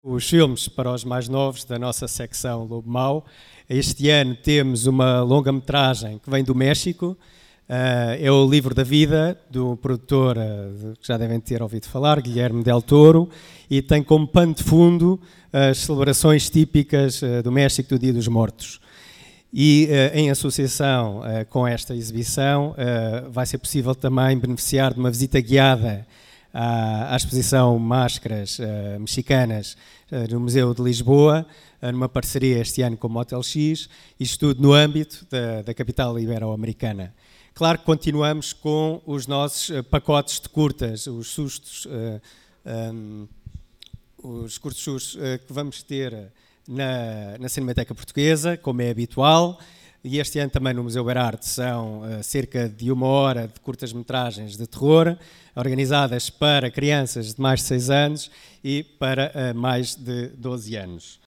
Os filmes para os mais novos da nossa secção Lobo Mau. Este ano temos uma longa-metragem que vem do México. É o Livro da Vida, do produtor que já devem ter ouvido falar, Guilherme Del Toro, e tem como pano de fundo as celebrações típicas do México do Dia dos Mortos. E em associação com esta exibição vai ser possível também beneficiar de uma visita guiada à exposição Máscaras Mexicanas no Museu de Lisboa, numa parceria este ano com o Motel X, isto tudo no âmbito da capital ibero-americana. Claro que continuamos com os nossos pacotes de curtas, os sustos, os curtos sustos que vamos ter na Cinemateca Portuguesa, como é habitual, e este ano também no Museu Berarte são cerca de 1 hora de curtas-metragens de terror, organizadas para crianças de mais de 6 anos e para mais de 12 anos.